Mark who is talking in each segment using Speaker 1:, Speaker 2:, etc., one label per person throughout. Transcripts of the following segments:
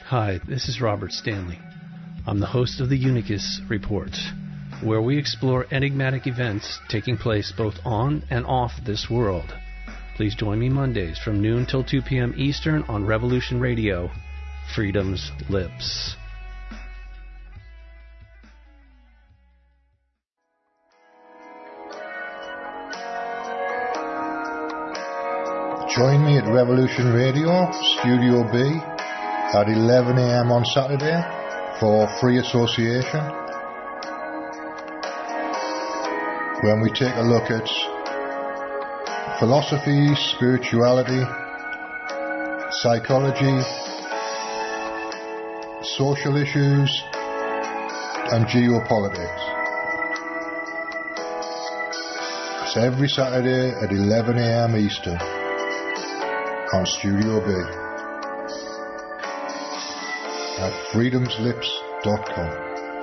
Speaker 1: Hi, this is Robert Stanley. I'm the host of the Unicus Report, where we explore enigmatic events taking place both on and off this world. Please join me Mondays from noon till 2 p.m. Eastern on Revolution Radio, Freedom's Lips.
Speaker 2: Join me at Revolution Radio, Studio B, at 11 a.m. on Saturday for Free Association, when we take a look at philosophy, spirituality, psychology, social issues, and geopolitics. It's every Saturday at 11 a.m. Eastern on Studio B at freedomslips.com.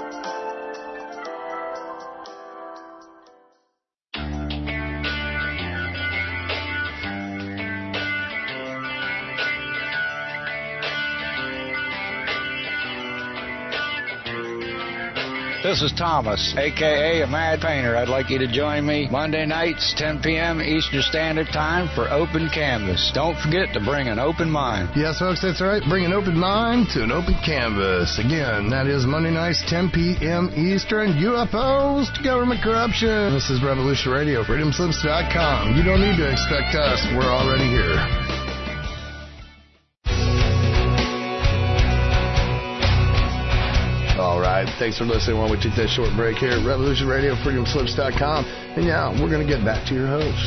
Speaker 3: This is Thomas, a.k.a. a Mad Painter. I'd like you to join me Monday nights, 10 p.m. Eastern Standard Time for Open Canvas. Don't forget to bring an open mind.
Speaker 4: Yes, folks, that's right. Bring an open mind to an open canvas. Again, that is Monday nights, 10 p.m. Eastern. UFOs to government corruption. This is Revolution Radio, freedomslips.com. You don't need to expect us. We're already here. All right, thanks for listening while we take that short break here at Revolution Radio, freedomslips.com. And now we're going to get back to your host.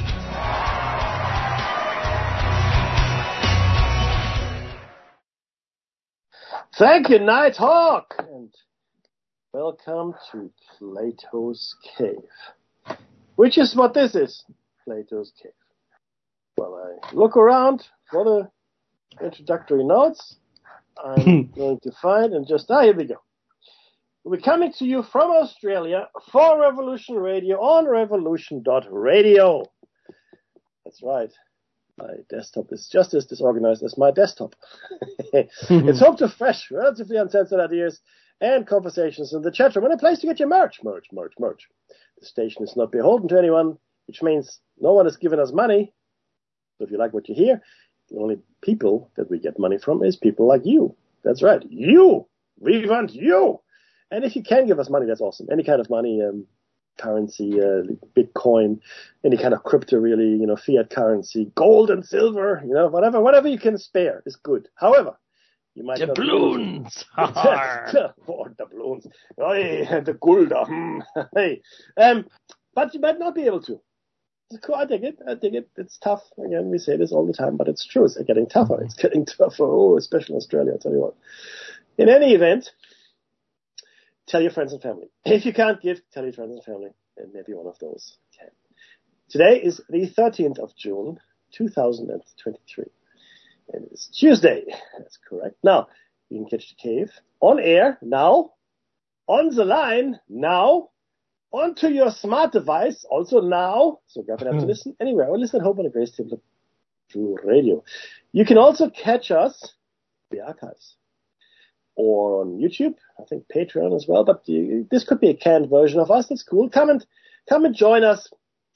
Speaker 5: Thank you, Nighthawk, and welcome to Plato's Cave, which is what this is, Plato's Cave. Well, I look around for the introductory notes. I'm going to find and just, here we go. We're coming to you from Australia for Revolution Radio on revolution.radio. That's right. My desktop is just as disorganized as my desktop. It's home to fresh, relatively uncensored ideas and conversations in the chat room and a place to get your merch. The station is not beholden to anyone, which means no one has given us money. So if you like what you hear, the only people that we get money from is people like you. That's right. You! We want you! And if you can give us money, that's awesome. Any kind of money, currency, Bitcoin, any kind of crypto, really, fiat currency, gold and silver, whatever you can spare is good. However, you might
Speaker 1: doubloons.
Speaker 5: Doubloons. The gulda. Hey. But you might not be able to. It's cool. I dig it. It's tough. Again, we say this all the time, but it's true. It's getting tougher. Especially in Australia, I'll tell you what. In any event, tell your friends and family. If you can't give, tell your friends and family, and maybe one of those can. Today is the 13th of June, 2023. And it's Tuesday. That's correct. Now, you can catch the cave on air now, on the line now, onto your smart device also now. So grab it up to listen anywhere. Or listen at home on a Grace Table through radio. You can also catch us the archives. Or on YouTube, I think Patreon as well. But this could be a canned version of us. That's cool. Come and join us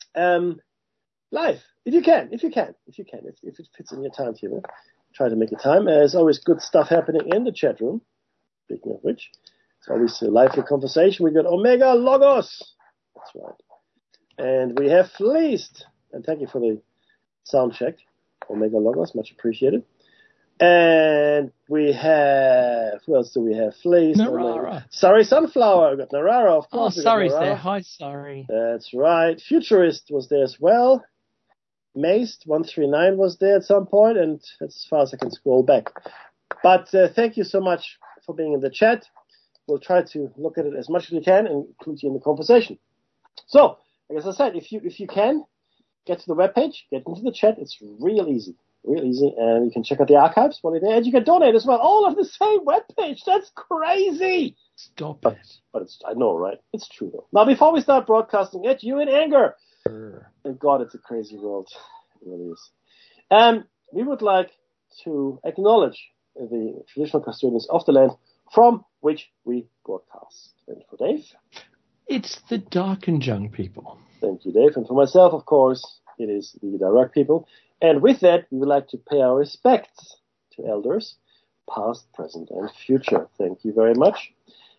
Speaker 5: live if you can. If it fits in your time table, try to make a time. There's always good stuff happening in the chat room. Speaking of which, it's always a lively conversation. We got Omega Logos. That's right. And we have Fleeced. And thank you for the sound check, Omega Logos. Much appreciated. And we have, who else do we have? Fleeced.
Speaker 6: Narara.
Speaker 5: Sorry, Sunflower. We got Narara, of course.
Speaker 6: Oh, Sorry's there. Hi, Sorry.
Speaker 5: That's right. Futurist was there as well. Maced 139 was there at some point, and that's as far as I can scroll back. But thank you so much for being in the chat. We'll try to look at it as much as we can and include you in the conversation. So, like as I said, if you can, get to the webpage, get into the chat. It's real easy, and you can check out the archives while you're there, and you can donate as well. All of the same webpage. That's crazy.
Speaker 6: Stop it.
Speaker 5: But it's, I know, right? It's true, though. Now, before we start broadcasting at you in anger, thank God it's a crazy world. It really is. We would like to acknowledge the traditional custodians of the land from which we broadcast. And for Dave?
Speaker 6: It's the dark and young people.
Speaker 5: Thank you, Dave. And for myself, of course, it is the direct people. And with that, we would like to pay our respects to elders, past, present, and future. Thank you very much.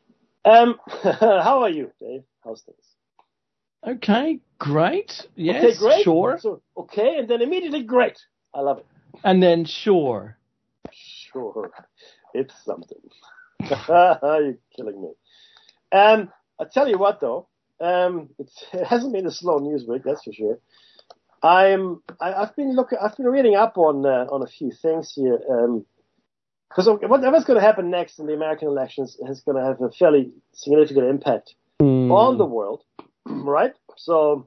Speaker 5: How are you, Dave? How's things?
Speaker 6: Okay, great. Yes,
Speaker 5: okay, great.
Speaker 6: Sure.
Speaker 5: So, okay, and then immediately great. I love it.
Speaker 6: And then sure.
Speaker 5: Sure. It's something. You're killing me. I tell you what, though. It hasn't been a slow news week, that's for sure. I've been reading up on a few things here. Because whatever's going to happen next in the American elections is going to have a fairly significant impact on the world, right? So,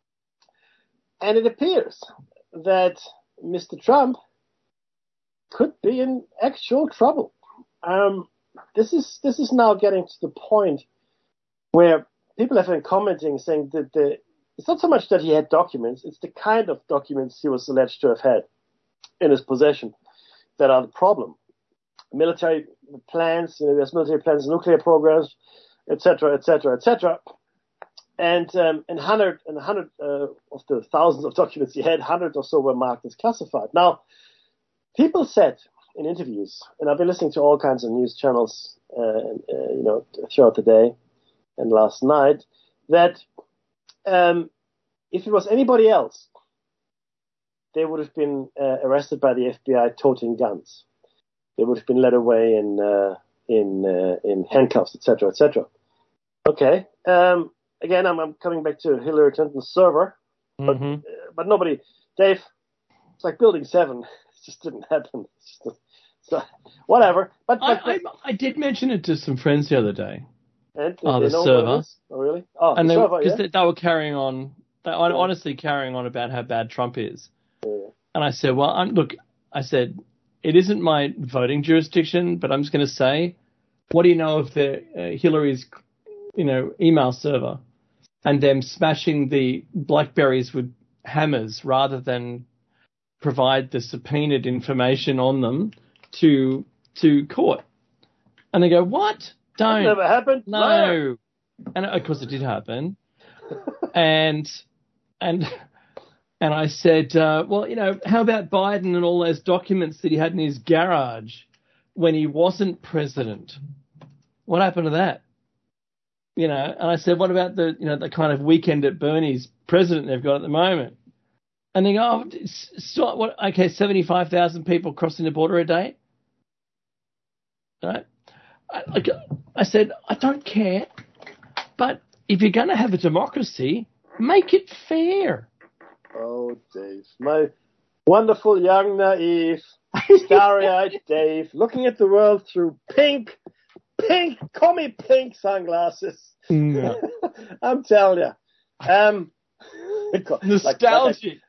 Speaker 5: and it appears that Mr. Trump could be in actual trouble. This is now getting to the point where people have been commenting, saying that it's not so much that he had documents, it's the kind of documents he was alleged to have had in his possession that are the problem. Military plans, there's military plans, nuclear programs, etc., etc., etc. And 100 of the thousands of documents he had, 100 or so were marked as classified. Now, people said in interviews, and I've been listening to all kinds of news channels, throughout the day and last night, that if it was anybody else, they would have been arrested by the FBI toting guns. They would have been led away in handcuffs, etc., etc. Okay. Again, I'm coming back to Hillary Clinton's server, but nobody. Dave, it's like Building 7. It just didn't happen. So whatever. But
Speaker 6: I did mention it to some friends the other day.
Speaker 5: And
Speaker 6: the server.
Speaker 5: Oh, really? Oh,
Speaker 6: and
Speaker 5: the server,
Speaker 6: because
Speaker 5: yeah?
Speaker 6: they were carrying on. They were honestly carrying on about how bad Trump is.
Speaker 5: Yeah.
Speaker 6: And I said, well, I said, it isn't my voting jurisdiction, but I'm just going to say, what do you know of the Hillary's, email server and them smashing the BlackBerries with hammers rather than provide the subpoenaed information on them to court? And they go, what? Don't.
Speaker 5: That never happened?
Speaker 6: No.
Speaker 5: Liar.
Speaker 6: And of course it did happen. and I said, well, how about Biden and all those documents that he had in his garage when he wasn't president? What happened to that? And I said, what about the kind of weekend at Bernie's president they've got at the moment? And they go, 75,000 people crossing the border a day? Right? I said, I don't care, but if you're going to have a democracy, make it fair.
Speaker 5: Oh, Dave, my wonderful, young, naive, starry-eyed Dave, looking at the world through pink, call me pink sunglasses.
Speaker 6: No.
Speaker 5: I'm telling you.
Speaker 6: Nostalgic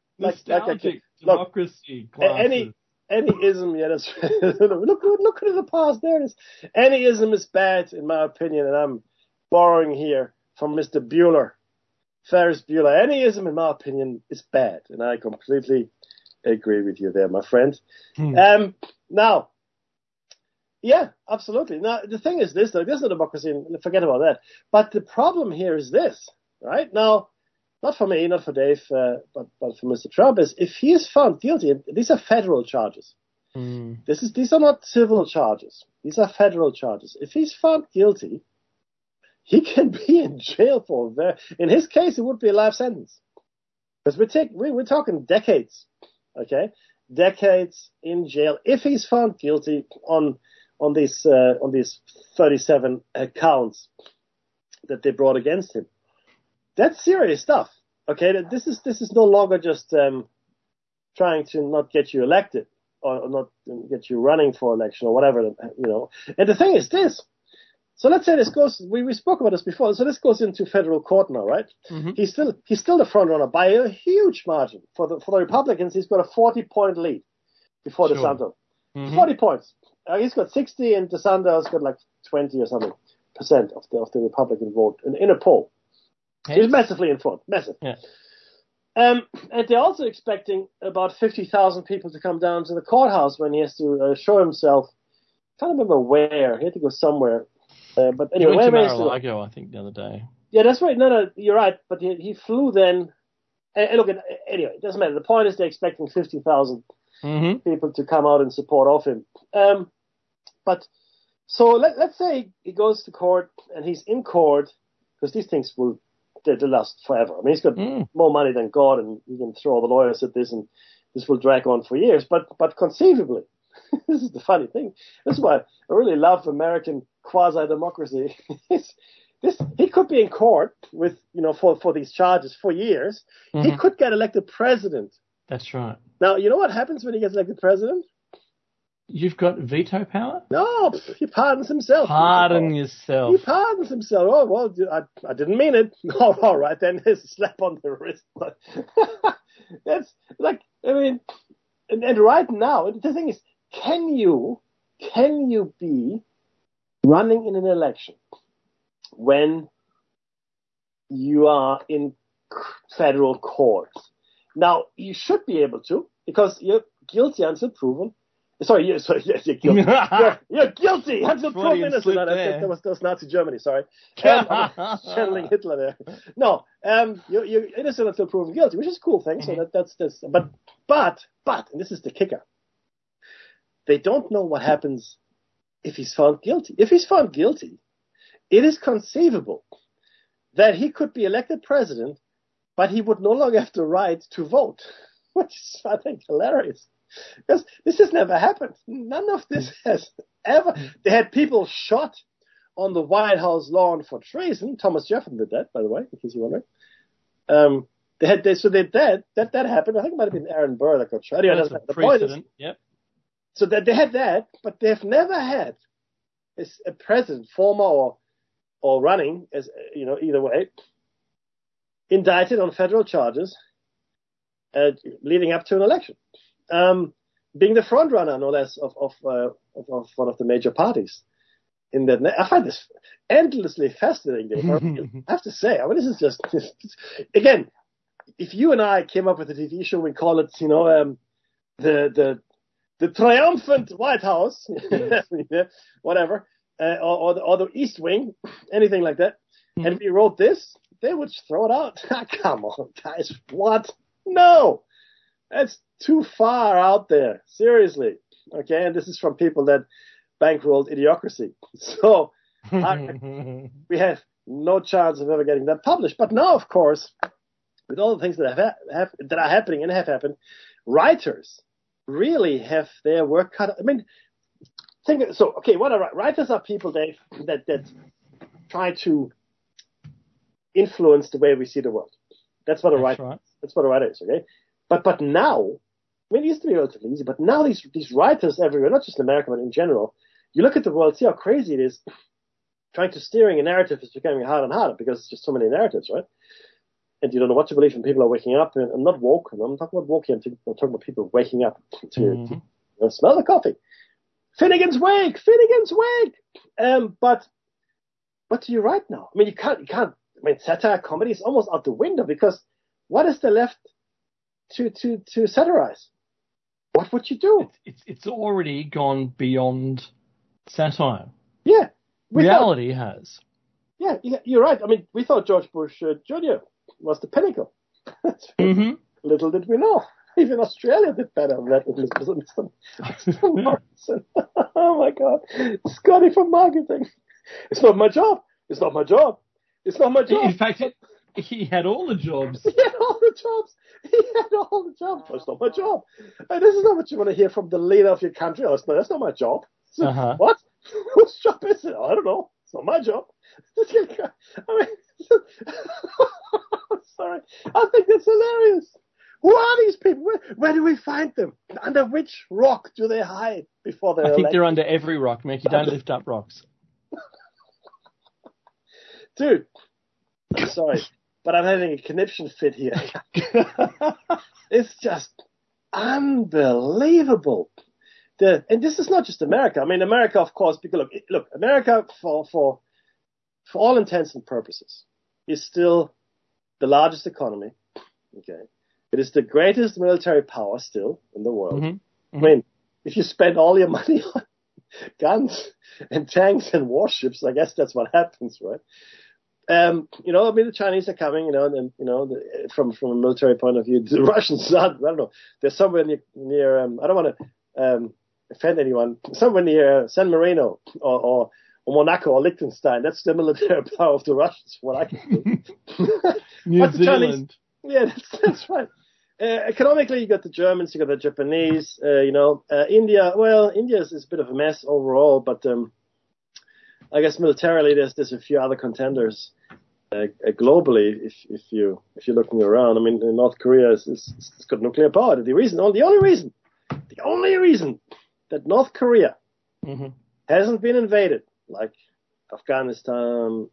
Speaker 6: democracy
Speaker 5: glasses. Any ism, yeah, that's look at the past. There it is. Any ism is bad, in my opinion, and I'm borrowing here from Mr. Bueller. Ferris Bueller. Any ism, in my opinion, is bad, and I completely agree with you there, my friend. Now, yeah, absolutely. Now, the thing is this, though, there's no democracy, and forget about that. But the problem here is this, right? Now, not for me, not for Dave, but for Mr. Trump, is if he is found guilty, and these are federal charges. These are not civil charges. These are federal charges. If he's found guilty, he can be in jail for in his case, it would be a life sentence. Because we're talking decades, okay? Decades in jail if he's found guilty on these 37 counts that they brought against him. That's serious stuff, okay? This is no longer just trying to not get you elected or not get you running for election or whatever, And the thing is this. So let's say this goes. We spoke about this before. So this goes into federal court now, right? Mm-hmm. He's still the front runner by a huge margin for the Republicans. He's got a 40-point lead before DeSantis. 40 points. He's got 60, and DeSantis got like 20 or something % of the Republican vote in a poll. He's massively in front, massive.
Speaker 6: Yeah.
Speaker 5: And they're also expecting about 50,000 people to come down to the courthouse when he has to show himself can't remember where. He had to go somewhere. But anyway,
Speaker 6: He went to
Speaker 5: where managed to go?
Speaker 6: Mar-a-Lago, I think, the other day.
Speaker 5: Yeah, that's right. No, you're right. But he flew then. And look, anyway, it doesn't matter. The point is they're expecting 50,000 people to come out in support of him. But so let's say he goes to court and he's in court, because these things they'll last forever. I mean, he's got more money than God, and you can throw all the lawyers at this, and this will drag on for years. But conceivably, this is the funny thing. This is why I really love American quasi-democracy. He could be in court with, for these charges for years. He could get elected president.
Speaker 6: That's right.
Speaker 5: Now, you know what happens when he gets elected president?
Speaker 6: You've got veto power?
Speaker 5: No, he pardons himself.
Speaker 6: Pardon yourself.
Speaker 5: He pardons himself. Oh, well, I didn't mean it. Oh, all right, then there's a slap on the wrist. But that's like, I mean, and right now, the thing is, can you be running in an election when you are in federal court? Now, you should be able to, because you're guilty until proven. Sorry, you're guilty. You're guilty until proven innocent. That was Nazi Germany, sorry. Channeling Hitler there. No, you're innocent until proven guilty, which is a cool thing. So that's but, and this is the kicker. They don't know what happens if he's found guilty. If he's found guilty, it is conceivable that he could be elected president, but he would no longer have the right to vote, which is, I think, hilarious. Because this has never happened. None of this has ever. They had people shot on the White House lawn for treason. Thomas Jefferson did that, by the way, in case you're wondering. That happened. I think it might have been Aaron Burr that got shot. Anyway, the point is,
Speaker 6: yep.
Speaker 5: So that they had that, but they've never had a president, former or running, as either way, indicted on federal charges leading up to an election. Being the front runner, no less, of one of the major parties. In that, I find this endlessly fascinating. I have to say, I mean, this is just again, if you and I came up with a TV show, we call it, the triumphant White House, whatever, or the East Wing, anything like that. And if we wrote this, they would throw it out. Come on, guys, what? No, that's too far out there. Seriously. Okay, and this is from people that bankrolled Idiocracy. So we have no chance of ever getting that published. But now, of course, with all the things that that are happening and have happened, writers really have their work cut out. I mean, what are writers? Are people, Dave, that try to influence the way we see the world. That's what a writer. That's what a writer is. Okay, but now, I mean, it used to be relatively easy, but now these writers everywhere, not just in America, but in general, you look at the world, see how crazy it is. Trying to steering a narrative is becoming harder and harder because there's just so many narratives, right? And you don't know what to believe, and people are waking up. And I'm not woke. I'm not talking about woke. I'm talking about people waking up to smell the coffee. Finnegan's Wake. But you're right now. I mean, you can't. I mean, satire comedy is almost out the window because what is there left to satirize? What would you do?
Speaker 6: It's already gone beyond satire.
Speaker 5: Yeah,
Speaker 6: reality has.
Speaker 5: Yeah, you're right. I mean, we thought George Bush Jr. was the pinnacle. Little did we know. Even Australia did better than that with Mr. Morrison. Oh my God. Scotty from marketing. It's not my job. In fact,
Speaker 6: he had all the jobs.
Speaker 5: But it's not my job. And this is not what you want to hear from the leader of your country. Oh, that's not my job. So, what? Whose job is it? I don't know. It's not my job. I mean, sorry. I think that's hilarious. Who are these people? Where do we find them? Under which rock do they hide before they're
Speaker 6: I think
Speaker 5: elected?
Speaker 6: they're under every rock, Mickey. Don't lift up rocks.
Speaker 5: Dude, I'm sorry, but I'm having a conniption fit here. It's just unbelievable. And this is not just America. I mean, America, of course, because look, America, for all intents and purposes, is still the largest economy. Okay. It is the greatest military power still in the world. I mean, if you spend all your money guns and tanks and warships. I guess that's what happens, right? The Chinese are coming, and from a military point of view, the Russians are, I don't know, they're somewhere near I don't want to offend anyone, somewhere near San Marino or Monaco or Liechtenstein. That's the military power of the Russians, what I can see.
Speaker 6: New Zealand.
Speaker 5: Yeah, that's right. Economically, you got the Germans, you got the Japanese, India. Well, India is a bit of a mess overall, but I guess militarily, there's a few other contenders globally. If you're looking around, I mean, North Korea it's got nuclear power. The only reason that North Korea hasn't been invaded, like Afghanistan,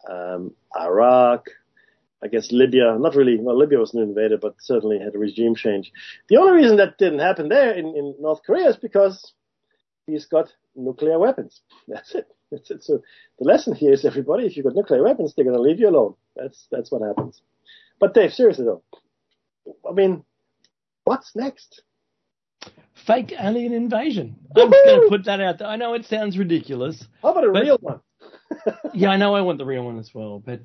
Speaker 5: Iraq, I guess Libya, not really, well, Libya wasn't invaded, but certainly had a regime change. The only reason that didn't happen there in North Korea is because he's got nuclear weapons. That's it. So the lesson here is, everybody, if you've got nuclear weapons, they're going to leave you alone. That's what happens. But Dave, seriously though, I mean, what's next?
Speaker 6: Fake alien invasion. I'm just going to put that out there. I know it sounds ridiculous.
Speaker 5: How about a real one?
Speaker 6: Yeah, I know I want the real one as well. But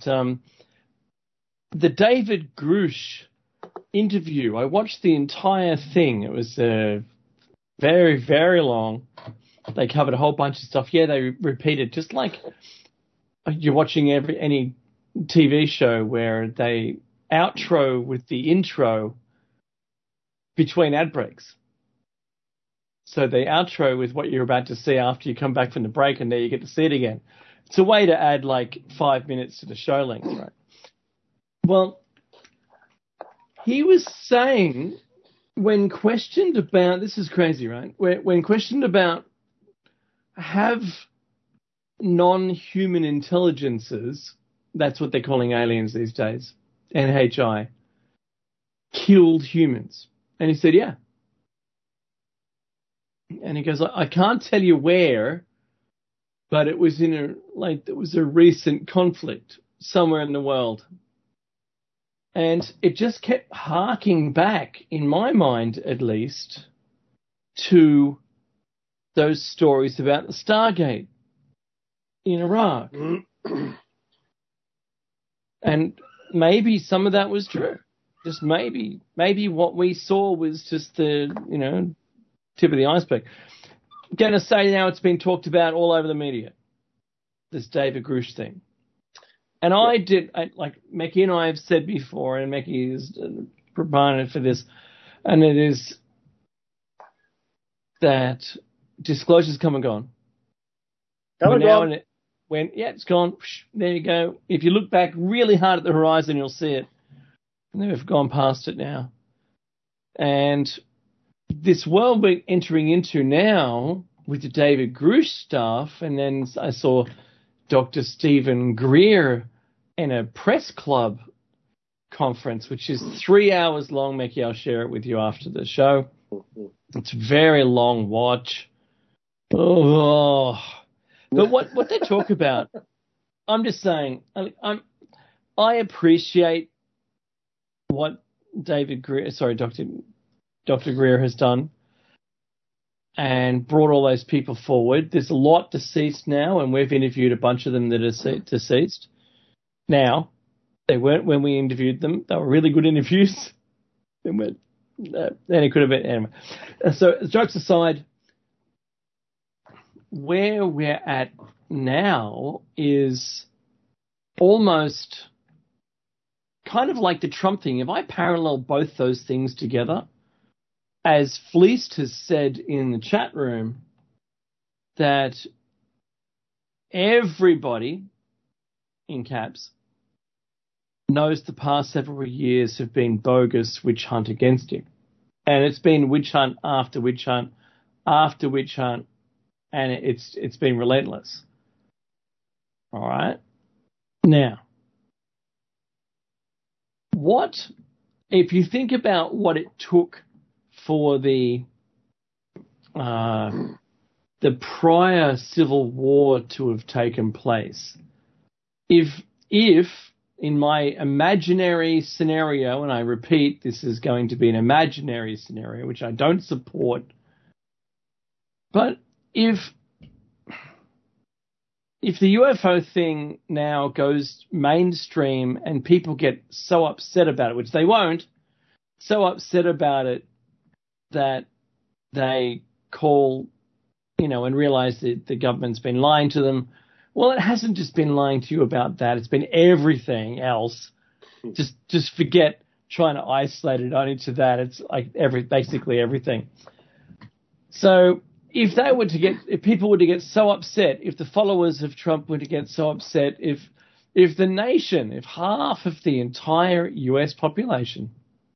Speaker 6: the David Grusch interview, I watched the entire thing. It was very, very long. They covered a whole bunch of stuff. Yeah, they repeated, just like you're watching any TV show where they outro with the intro between ad breaks. So they outro with what you're about to see after you come back from the break, and there you get to see it again. It's a way to add like 5 minutes to the show length, right? Well, he was saying, when questioned about, this is crazy, right? When questioned about, have non-human intelligences, that's what they're calling aliens these days, NHI, killed humans? And he said, yeah. And he goes, I can't tell you where, but it was it was a recent conflict somewhere in the world. And it just kept harking back, in my mind at least, to those stories about the Stargate in Iraq. And maybe some of that was true. Just maybe. Maybe what we saw was just the, tip of the iceberg. I'm going to say now it's been talked about all over the media, this David Grusch thing. And like Mekki and I have said before, and Mekki is a proponent for this, and it is that disclosure's come and gone. It's gone. There you go. If you look back really hard at the horizon, you'll see it. And they've gone past it now. And this world we're entering into now with the David Grusch stuff, and then I saw Dr. Stephen Greer in a press club conference, which is 3 hours long. Mekki, I'll share it with you after the show. It's a very long watch. Oh, but what they talk about, I'm just saying, I appreciate what Dr. Greer has done and brought all those people forward. There's a lot deceased now, and we've interviewed a bunch of them that are deceased. Now, they weren't when we interviewed them. They were really good interviews. And it could have been, anyway. So, jokes aside, where we're at now is almost kind of like the Trump thing. If I parallel both those things together, as Fleeced has said in the chat room, that everybody, in caps, knows the past several years have been bogus witch hunt against him. And it's been witch hunt after witch hunt after witch hunt, and it's been relentless. All right? Now, if you think about what it took for the prior civil war to have taken place, if in my imaginary scenario, and I repeat, this is going to be an imaginary scenario, which I don't support, but if if the UFO thing now goes mainstream and people get so upset about it, which they won't, so upset about it that they call, and realize that the government's been lying to them. Well, it hasn't just been lying to you about that. It's been everything else. Just forget trying to isolate it only to that. It's like basically everything. So if people were to get so upset, if the followers of Trump were to get so upset, if the nation, if half of the entire US population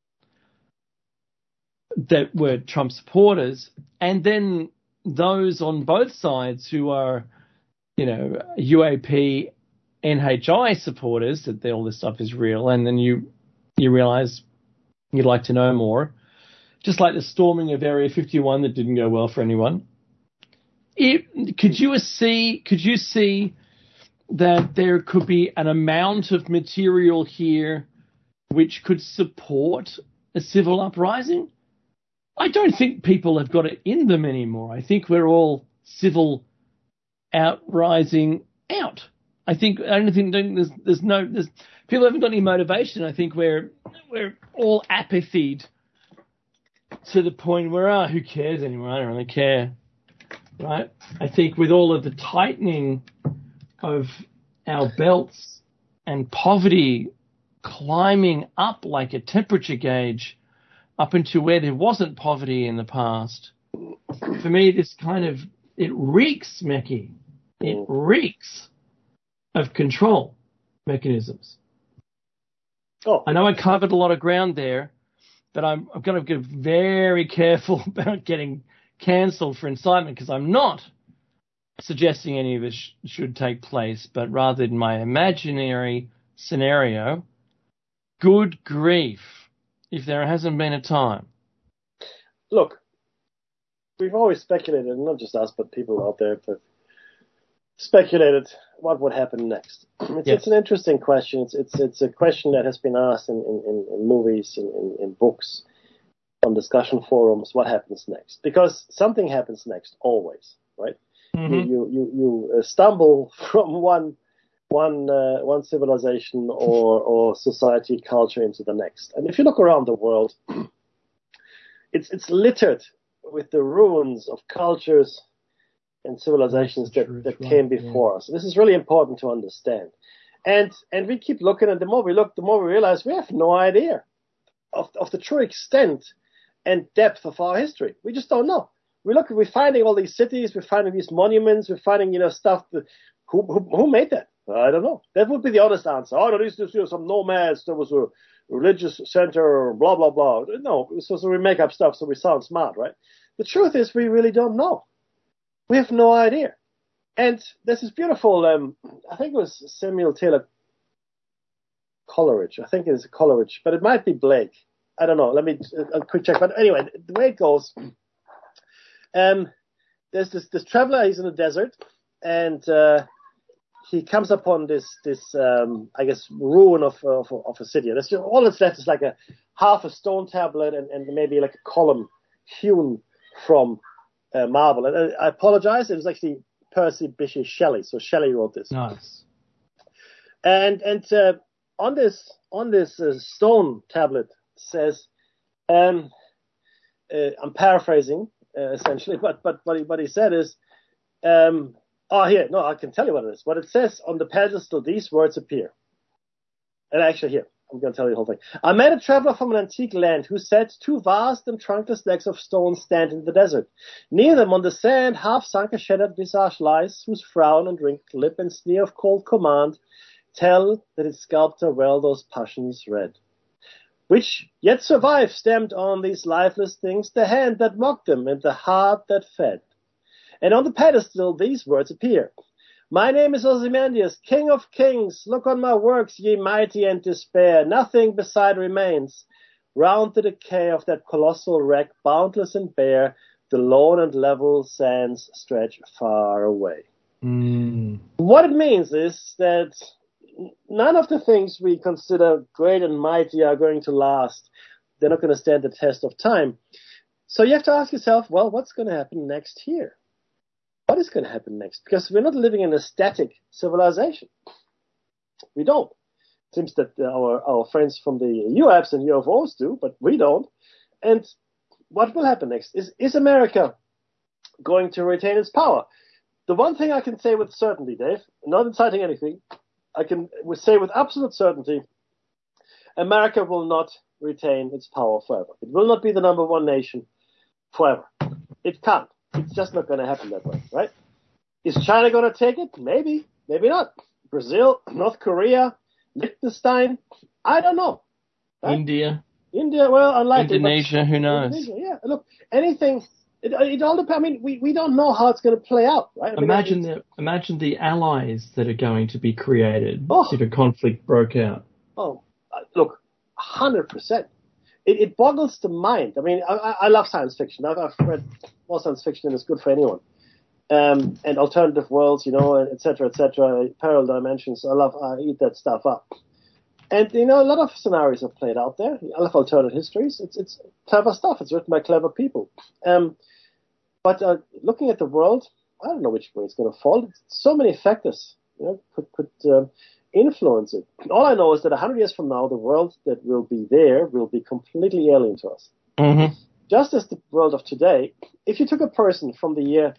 Speaker 6: that were Trump supporters, and then those on both sides who are, UAP, NHI supporters, that all this stuff is real, and then you realize you'd like to know more, just like the storming of Area 51 that didn't go well for anyone. Could you see that there could be an amount of material here which could support a civil uprising? I don't think people have got it in them anymore. I think we're all civil uprising out. I don't think there's people haven't got any motivation. I think we're all apathied to the point where who cares anymore? I don't really care. Right? I think with all of the tightening of our belts and poverty climbing up like a temperature gauge up into where there wasn't poverty in the past, for me, this it reeks, Mecky. It reeks of control mechanisms. Oh. I know I covered a lot of ground there, but I'm going to be very careful about getting cancelled for incitement, because I'm not suggesting any of this should take place, but rather in my imaginary scenario, good grief, if there hasn't been a time.
Speaker 5: Look, we've always speculated, not just us, but people out there have speculated what would happen next. It's an interesting question. It's a question that has been asked in movies, in books, on discussion forums. What happens next? Because something happens next always, right? Mm-hmm. You stumble from one civilization or society, culture into the next. And if you look around the world, it's littered with the ruins of cultures and civilizations that came before us. This is really important to understand. And we keep looking, and the more we look, the more we realize we have no idea of the true extent and depth of our history. We just don't know. We're finding all these cities, we're finding these monuments, we're finding, stuff that, who made that? I don't know. That would be the honest answer. Oh, there used to be some nomads, there was a religious center, blah, blah, blah. No, so we make up stuff so we sound smart, right? The truth is we really don't know. We have no idea. And there's this beautiful, I think it was Samuel Taylor Coleridge. I think it is Coleridge, but it might be Blake. I don't know. Let me a quick check. But anyway, the way it goes, there's this traveler. He's in the desert, and he comes upon this I guess ruin of a city. All that's left is like half a stone tablet and maybe like a column hewn from marble. And I apologize. It was actually Percy Bysshe Shelley. So Shelley wrote this.
Speaker 6: Nice.
Speaker 5: And on this stone tablet says, I'm paraphrasing essentially, but what he said is, I can tell you what it is. What it says on the pedestal, these words appear. And actually here, I'm going to tell you the whole thing. I met a traveler from an antique land who said 2 vast and trunkless legs of stone stand in the desert. Near them on the sand, half sunk, a shattered visage lies, whose frown and wrinkled lip and sneer of cold command tell that its sculptor well those passions read. Which yet survive, stamped on these lifeless things, the hand that mocked them and the heart that fed. And on the pedestal these words appear. My name is Ozymandias, King of Kings. Look on my works, ye mighty, and despair. Nothing beside remains. Round the decay of that colossal wreck, boundless and bare, the lone and level sands stretch far away. What it means is that none of the things we consider great and mighty are going to last. They're not going to stand the test of time. So you have to ask yourself, well, what's going to happen next here? what is going to happen next? Because we're not living in a static civilization. We don't. It seems that our friends from the UAPs and UFOs do, but we don't. And what will happen next? Is America going to retain its power? The one thing I can say with certainty, Dave, not inciting anything, I can say with absolute certainty, America will not retain its power forever. It will not be the number one nation forever. It can't. It's just not going to happen that way, right? Is China going to take it? Maybe. Maybe not. Brazil, North Korea, Liechtenstein, I don't know. Right?
Speaker 6: India,
Speaker 5: well, unlikely.
Speaker 6: Indonesia, who knows?
Speaker 5: Indonesia, yeah, look, anything. It all depends. I mean, we don't know how it's going to play out, right? I mean,
Speaker 6: imagine the allies that are going to be created if a conflict broke out.
Speaker 5: Oh, look, 100%. It boggles the mind. I mean, I love science fiction. I've read more science fiction than is good for anyone. And alternative worlds, et cetera, parallel dimensions. I eat that stuff up. And, a lot of scenarios are played out there. I love alternate histories. It's clever stuff. It's written by clever people. But looking at the world, I don't know which way it's going to fall. So many factors, could influence it. All I know is that 100 years from now, the world that will be there will be completely alien to us.
Speaker 6: Mm-hmm.
Speaker 5: Just as the world of today, if you took a person from the year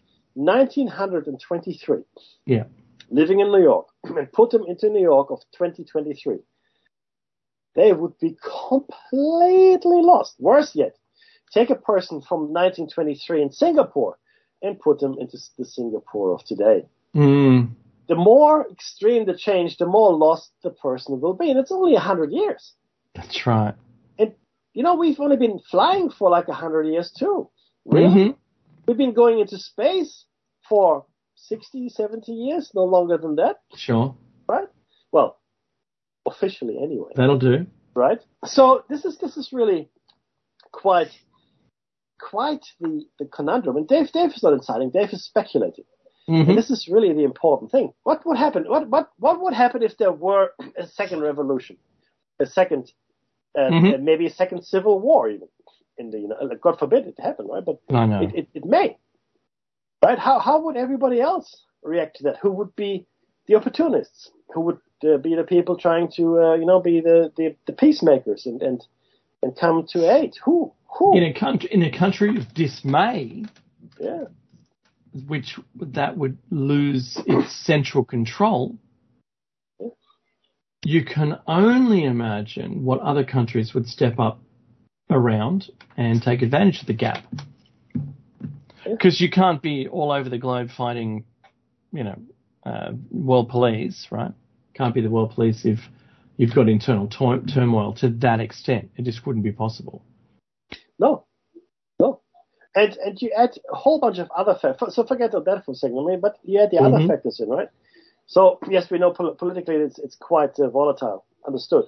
Speaker 5: 1923, living in New York, and put them into New York of 2023, they would be completely lost. Worse yet, take a person from 1923 in Singapore and put them into the Singapore of today.
Speaker 6: Mm.
Speaker 5: The more extreme the change, the more lost the person will be. And it's only 100 years.
Speaker 6: That's right.
Speaker 5: And, we've only been flying for like 100 years too. Really?
Speaker 6: Mm-hmm.
Speaker 5: We've been going into space for 60, 70 years, no longer than that.
Speaker 6: Sure.
Speaker 5: Right? Well, officially anyway.
Speaker 6: That'll do.
Speaker 5: Right? So this is really quite the conundrum. And Dave is not inciting. Dave is speculating.
Speaker 6: Mm-hmm.
Speaker 5: And this is really the important thing. What would happen? What would happen if there were a second revolution, a second, maybe a second civil war even? In the God forbid it happen, right? But
Speaker 6: I know.
Speaker 5: It may, right? How would everybody else react to that? Who would be the opportunists? Who would be the people trying to be the peacemakers and come to aid? Who?
Speaker 6: In a country of dismay,
Speaker 5: yeah,
Speaker 6: which that would lose its central control.
Speaker 5: Yeah.
Speaker 6: You can only imagine what other countries would step up around and take advantage of the gap. Because you can't be all over the globe fighting, world police, right? Can't be the world police if you've got internal turmoil to that extent. It just wouldn't be possible.
Speaker 5: No. And you add a whole bunch of other factors. So forget that for a second, but you add the other factors in, right? So, yes, we know politically it's quite volatile. Understood.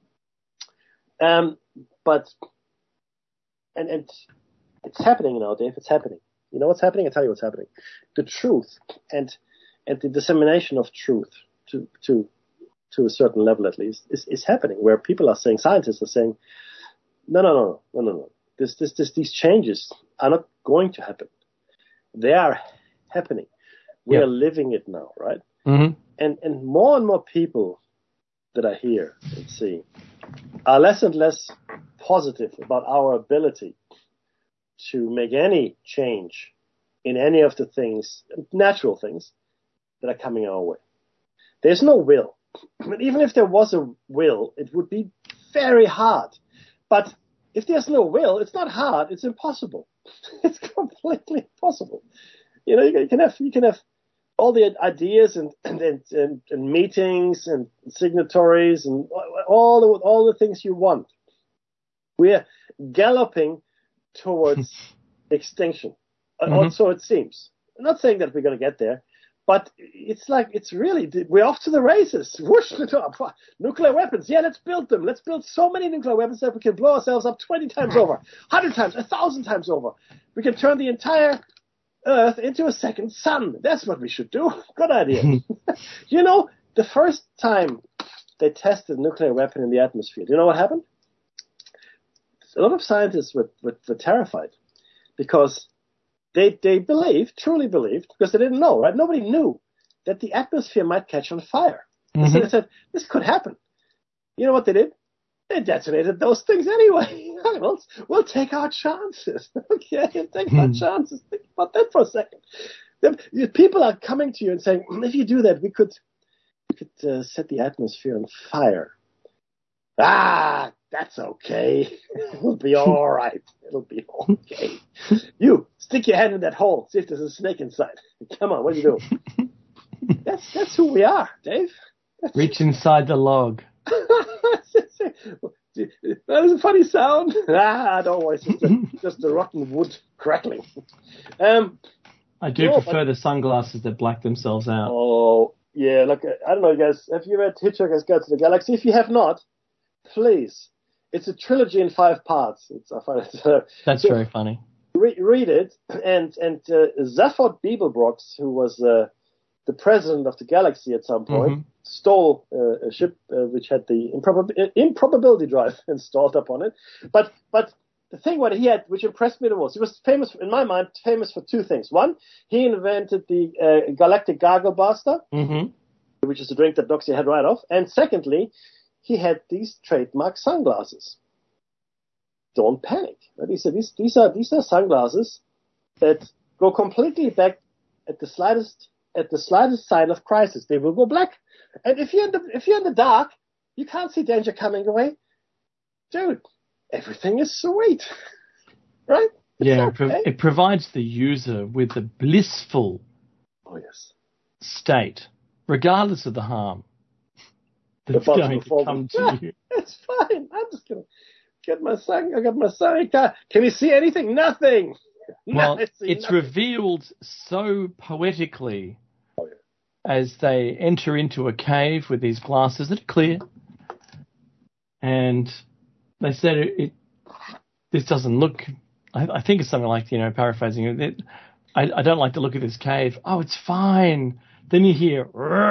Speaker 5: But and it's happening now, Dave. It's happening. You know what's happening? I'll tell you what's happening. The truth and the dissemination of truth to a certain level at least is happening, where people are saying, scientists are saying, no. These changes are not going to happen. They are happening. We are living it now, right?
Speaker 6: Mm-hmm.
Speaker 5: And more people that I hear and see are less and less positive about our ability to make any change in any of the things, natural things, that are coming our way. There's no will. But even if there was a will, it would be very hard. But if there's no will, it's not hard, it's impossible. It's completely impossible. You can have all the ideas and meetings and signatories and all the things you want. We're galloping towards extinction. Or so it seems. I'm not saying that we're going to get there, but it's really, we're off to the races. Whoosh, nuclear weapons. Yeah, let's build them. Let's build so many nuclear weapons that we can blow ourselves up 20 times over, 100 times, 1,000 times over. We can turn the entire Earth into a second sun. That's what we should do. Good idea. The first time they tested a nuclear weapon in the atmosphere, do you know what happened? A lot of scientists were terrified because they truly believed, because they didn't know, right? Nobody knew that the atmosphere might catch on fire. Mm-hmm. So they said, this could happen. You know what they did? They detonated those things anyway. We'll take our chances. Okay, take our chances. Think about that for a second. People are coming to you and saying, if you do that, we could set the atmosphere on fire. That's okay. It'll be all right. It'll be okay. You, stick your hand in that hole. See if there's a snake inside. Come on, what are you doing? That's who we are, Dave.
Speaker 6: Reach inside the log.
Speaker 5: That was a funny sound. Don't worry. It's just the rotten wood crackling.
Speaker 6: I do prefer the sunglasses that black themselves out.
Speaker 5: Oh, yeah. Look, I don't know, guys. Have you read Hitchhiker's Guide to the Galaxy? If you have not, please. It's a trilogy in 5 parts.
Speaker 6: That's very funny.
Speaker 5: Read it. And Zaphod Beeblebrox, who was the president of the galaxy at some point, stole a ship which had the improbability drive installed upon it. But the thing what he had, which impressed me the most, he was famous, in my mind, for 2 things. One, he invented the Galactic Gargle Buster, which is a drink that knocks your head right off. And secondly, he had these trademark sunglasses. Don't panic. Right? He said these are sunglasses that go completely back at the slightest sign of crisis. They will go black. And if you're in the dark, you can't see danger coming away. Dude, everything is sweet. Right?
Speaker 6: It provides the user with a blissful state, regardless of the harm that's going to come to you.
Speaker 5: It's fine. I'm just going to get my sun. I got my sun. Can you see anything? Nothing.
Speaker 6: Well, it's revealed so poetically as they enter into a cave with these glasses that are clear. And they said this doesn't look, I think it's something like, paraphrasing it, I don't like the look of this cave. Oh, it's fine. Then you hear,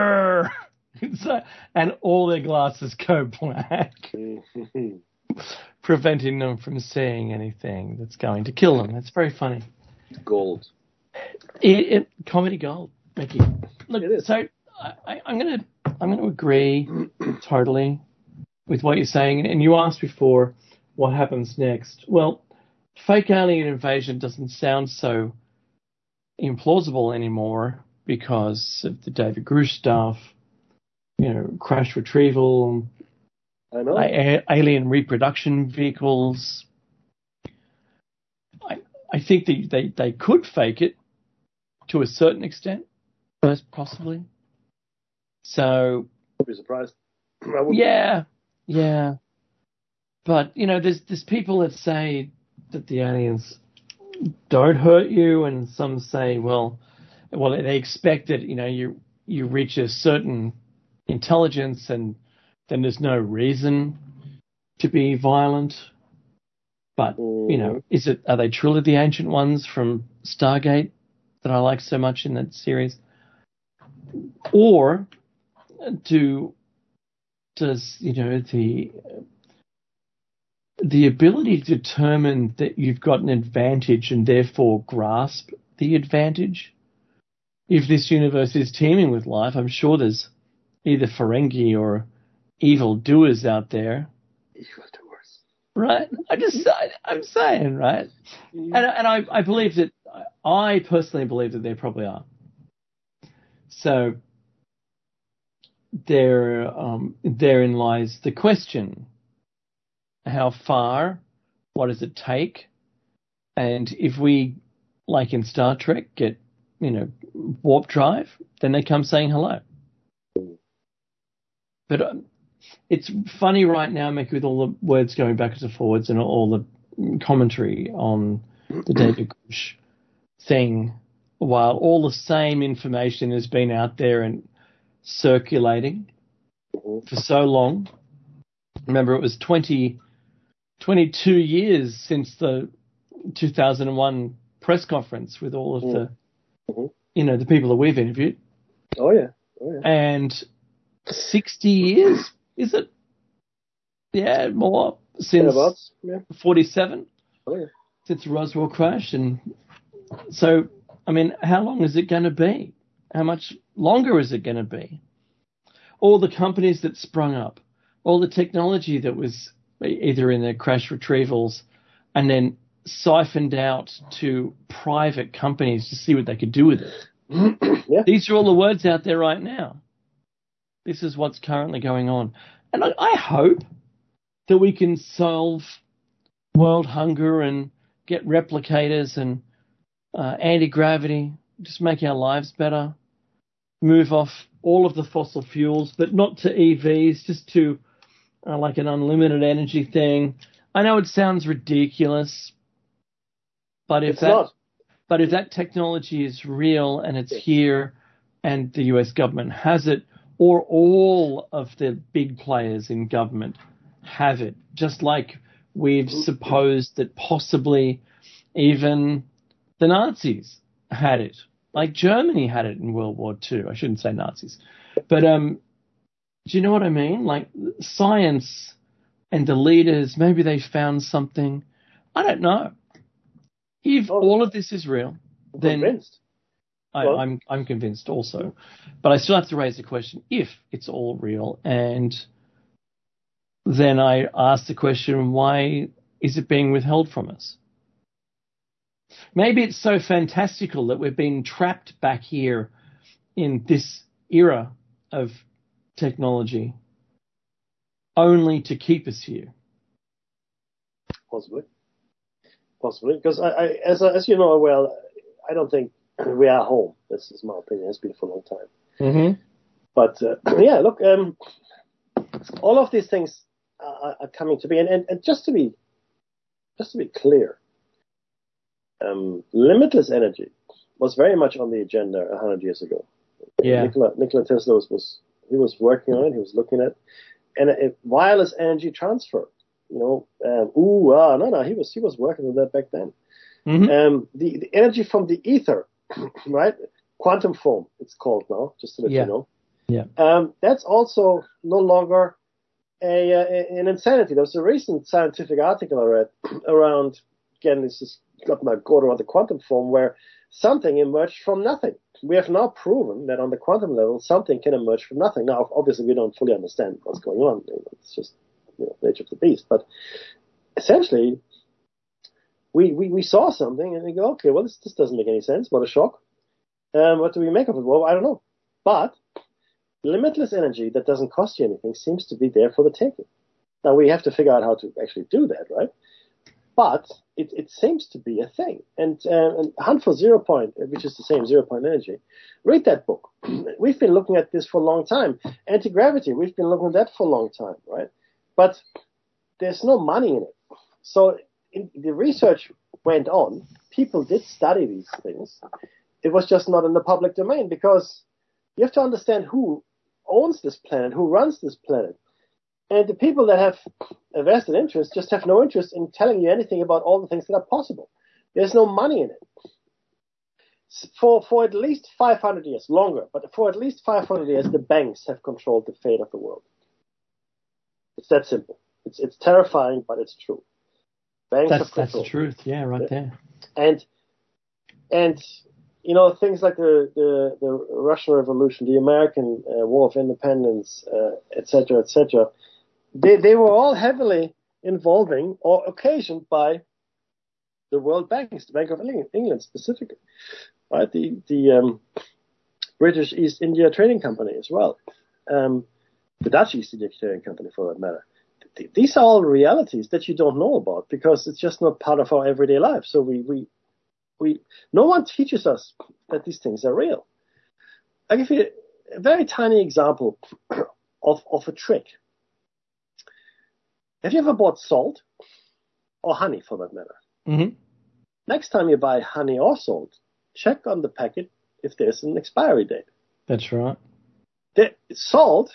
Speaker 6: and all their glasses go black, preventing them from seeing anything that's going to kill them. It's very funny.
Speaker 5: Gold.
Speaker 6: Comedy gold, Mickey. Look,
Speaker 5: it is.
Speaker 6: So I'm going to agree totally with what you're saying. And you asked before what happens next. Well, fake alien invasion doesn't sound so implausible anymore because of the David Grush stuff, crash retrieval,
Speaker 5: I know.
Speaker 6: Alien reproduction vehicles. I think they could fake it to a certain extent, possibly. So,
Speaker 5: I'd be surprised.
Speaker 6: Yeah. But there's people that say that the aliens don't hurt you, and some say, well, they expect that you reach a certain intelligence, and then there's no reason to be violent. But are they truly the ancient ones from Stargate that I like so much in that series, or does the ability to determine that you've got an advantage and therefore grasp the advantage? If this universe is teeming with life, I'm sure there's either Ferengi or evil doers out there.
Speaker 5: Evil doers.
Speaker 6: Right? I'm saying, right? And I believe that, I personally believe that there probably are. So therein lies the question. How far? What does it take? And if we, like in Star Trek, get, warp drive, then they come saying hello. But it's funny right now, Mickey, with all the words going backwards and forwards and all the commentary on the David Grush thing, while all the same information has been out there and circulating for so long. Remember, it was 22 years since the 2001 press conference with all of the, the people that we've interviewed.
Speaker 5: Oh, yeah.
Speaker 6: And 60 years, is it? Yeah, more, since 47.
Speaker 5: Oh, yeah.
Speaker 6: Since Roswell crash, and So, I mean, how long is it going to be? How much longer is it going to be? All the companies that sprung up, all the technology that was either in the crash retrievals and then siphoned out to private companies to see what they could do with it.
Speaker 5: Yeah.
Speaker 6: These are all the words out there right now. This is what's currently going on. And I hope that we can solve world hunger and get replicators and anti-gravity, just make our lives better, move off all of the fossil fuels, but not to EVs, just to like an unlimited energy thing. I know it sounds ridiculous, but if that technology is real and it's here and the US government has it, or all of the big players in government have it, just like we've supposed that possibly even the Nazis had it, like Germany had it in World War II. I shouldn't say Nazis. But do you know what I mean? Like science and the leaders, maybe they found something. I don't know. If all of this is real, then
Speaker 5: convinced.
Speaker 6: I'm convinced also. But I still have to raise the question, if it's all real, and then I ask the question, why is it being withheld from us? Maybe it's so fantastical that we've been trapped back here in this era of technology only to keep us here.
Speaker 5: Possibly, because I as you know well, I don't think we are home. This is my opinion. It's been for a long time.
Speaker 6: Mm-hmm.
Speaker 5: But yeah, look, all of these things are coming to be, and just to be clear, limitless energy was very much on the agenda 100 years ago.
Speaker 6: Yeah,
Speaker 5: Nikola Tesla was working on it. He was looking at wireless energy transfer. No, he was working on that back then.
Speaker 6: Mm-hmm.
Speaker 5: The energy from the ether, right? Quantum foam, it's called now, just to let you know.
Speaker 6: Yeah.
Speaker 5: That's also no longer an insanity. There was a recent scientific article I read around, again, this is got my goat around the quantum foam, where something emerged from nothing. We have now proven that on the quantum level, something can emerge from nothing. Now, obviously, we don't fully understand what's going on. It's just nature of the beast. But essentially, we saw something and we go, okay, well, this doesn't make any sense. What a shock. What do we make of it? Well, I don't know. But limitless energy that doesn't cost you anything seems to be there for the taking. Now, we have to figure out how to actually do that, right? But it seems to be a thing. And Hunt for Zero Point, which is the same Zero Point Energy, read that book. We've been looking at this for a long time. Anti-gravity, we've been looking at that for a long time, right? But there's no money in it. So the research went on. People did study these things. It was just not in the public domain, because you have to understand who owns this planet, who runs this planet. And the people that have a vested interest just have no interest in telling you anything about all the things that are possible. There's no money in it. For at least 500 years, longer, but for at least 500 years, the banks have controlled the fate of the world. It's that simple. It's terrifying, but it's true. Banks have control.
Speaker 6: That's the truth, yeah, right there.
Speaker 5: And things like the Russian Revolution, the American War of Independence, et cetera, they were all heavily involving or occasioned by the world banks, the Bank of England specifically, right? The British East India Trading Company as well, the Dutch East India Trading Company for that matter. These are all realities that you don't know about because it's just not part of our everyday life. So no one teaches us that these things are real. I'll give you a very tiny example of a trick. Have you ever bought salt or honey, for that matter?
Speaker 6: Mm-hmm.
Speaker 5: Next time you buy honey or salt, check on the packet if there's an expiry date.
Speaker 6: That's right.
Speaker 5: The salt,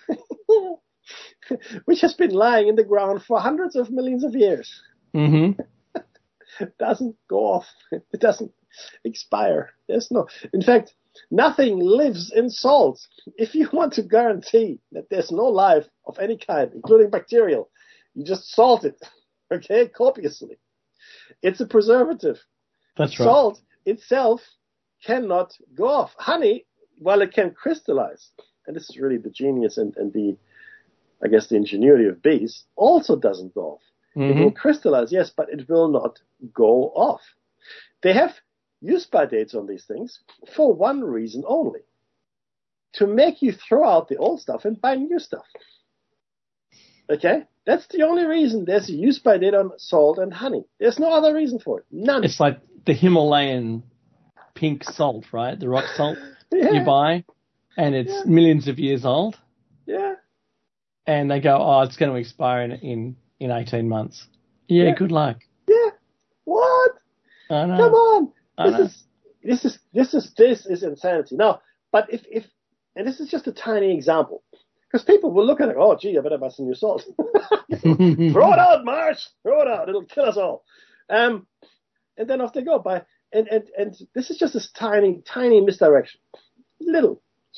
Speaker 5: which has been lying in the ground for hundreds of millions of years,
Speaker 6: mm-hmm.
Speaker 5: doesn't go off. It doesn't expire. In fact, nothing lives in salt. If you want to guarantee that there's no life of any kind, including bacterial, you just salt it, okay, copiously. It's a preservative.
Speaker 6: That's right.
Speaker 5: Salt itself cannot go off. Honey, while it can crystallize, and this is really the genius and the, I guess, the ingenuity of bees, also doesn't go off. It will crystallize, yes, but it will not go off. They have use-by dates on these things for one reason only: to make you throw out the old stuff and buy new stuff. Okay? That's the only reason there's a use-by date on salt and honey. There's no other reason for it. None.
Speaker 6: It's like the Himalayan pink salt, right? The rock salt you buy, and it's millions of years old.
Speaker 5: Yeah.
Speaker 6: And they go, oh, it's going to expire in 18 months. Yeah, good luck.
Speaker 5: Yeah. What?
Speaker 6: I know.
Speaker 5: Come on. This is insanity. Now, but if and this is just a tiny example, because people will look at it, oh, gee, I better buy some new salt. Throw it out, Marsh. Throw it out. It'll kill us all. And then off they go. And this is just this tiny misdirection. Little.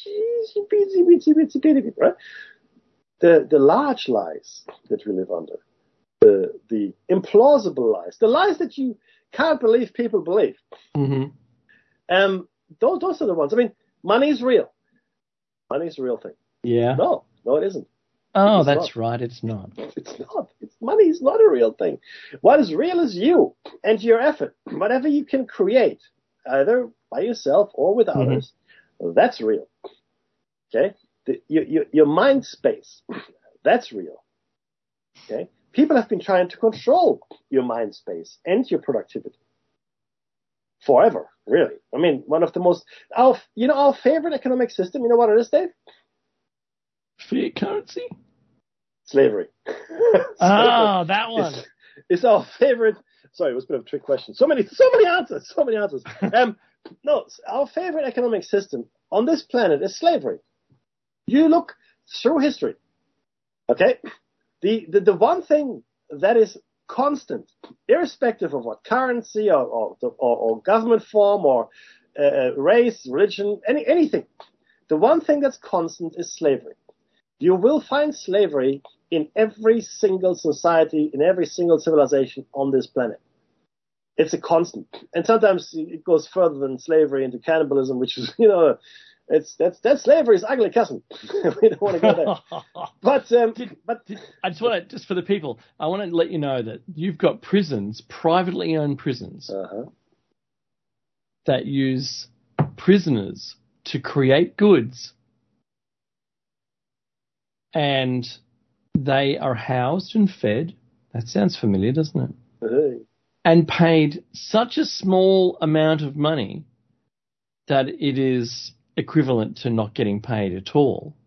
Speaker 5: Right? The large lies that we live under, the implausible lies, the lies that you can't believe people believe. Those are the ones. I mean, money is real. Money is a real thing.
Speaker 6: Yeah.
Speaker 5: No, it isn't.
Speaker 6: Oh, that's right. It's not.
Speaker 5: It's not. Money is not a real thing. What is real is you and your effort. Whatever you can create, either by yourself or with others, that's real. Okay? Your mind space, that's real. Okay? People have been trying to control your mind space and your productivity forever, really. I mean, one of the most, our favorite economic system, you know what it is, Dave?
Speaker 6: Fiat currency?
Speaker 5: Slavery.
Speaker 6: Oh, that one.
Speaker 5: It's our favorite. Sorry, it was a bit of a trick question. So many answers. No, our favorite economic system on this planet is slavery. You look through history. Okay? The one thing that is constant, irrespective of what currency or government form or race, religion, anything, the one thing that's constant is slavery. You will find slavery in every single society, in every single civilization on this planet. It's a constant. And sometimes it goes further than slavery into cannibalism, which is, that's slavery's ugly cousin. We don't want to go there. But
Speaker 6: I just want to, just for the people, I want to let you know that you've got prisons, privately owned prisons, that use prisoners to create goods. And they are housed and fed. That sounds familiar, doesn't it? And paid such a small amount of money that it is equivalent to not getting paid at all.